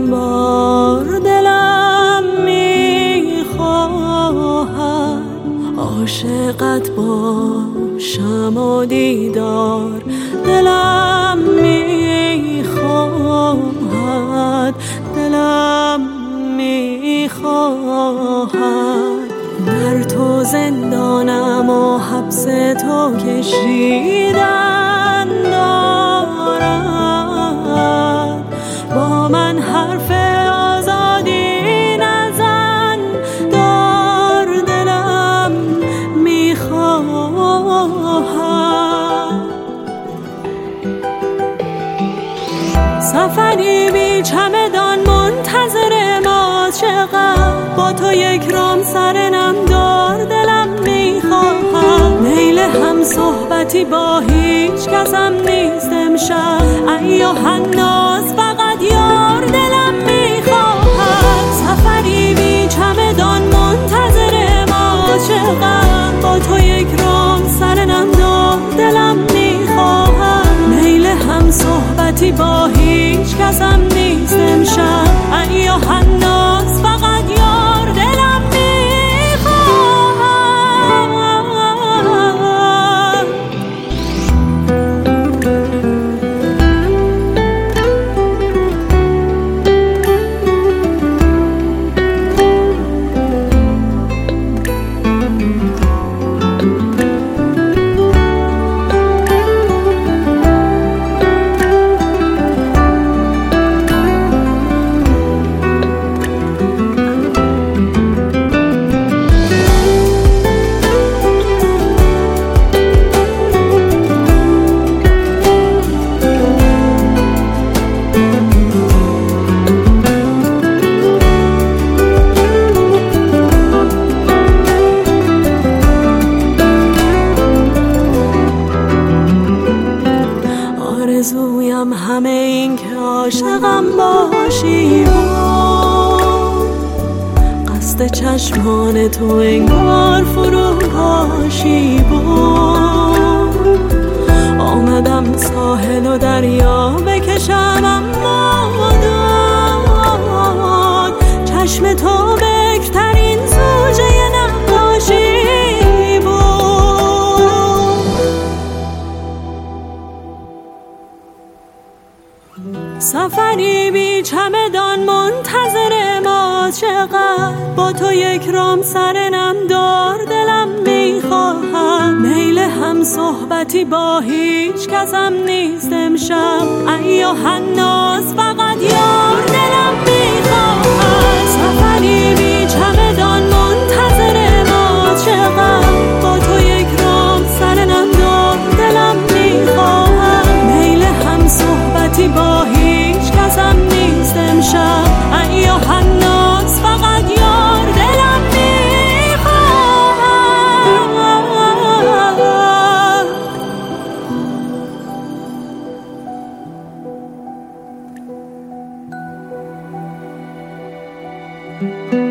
بار دلم میخواهد عاشقت باشم و دیدار دلم میخواهد در تو زندانم و حبس تو کشیدن دارد با من حرف آزادی نزن دار دلم میخواهد سفری بی چمدان منتظر ما چقدر با تو یک رام سر نم دار دلم میخواهد میل هم صحبتی با هیچ کسم نیست امشب ایا حناس فقط یار دلم میخواهد سفری بی چمدان منتظر ما چقدر با تو یک رام سر نم دار دلم میخواهد میل هم صحبتی با هیچ کسم نیست امشب ایا حناس فقط یار دلم آرزویم همه این که عاشقم باشی قصد چشمان تو انگار فرو پاشی آمدم ساحل و دریا بکشم اما داد چشم تو بکترین زوجه نقاشی سفری بی چمدان منتظر ما چقدر با تو یک رام سر نم دار دلم میخواهد میل هم صحبتی با هیچ کسم نیست امشب ایا حناس فقط یار دلم میخواهد سفری بی چمدان منتظر ما چقدر با تو یک رام سر نم دار دلم میخواهد میل هم صحبتی با هیچ کسم نیست امشب ایا حناس فقط یار دلم میخواهد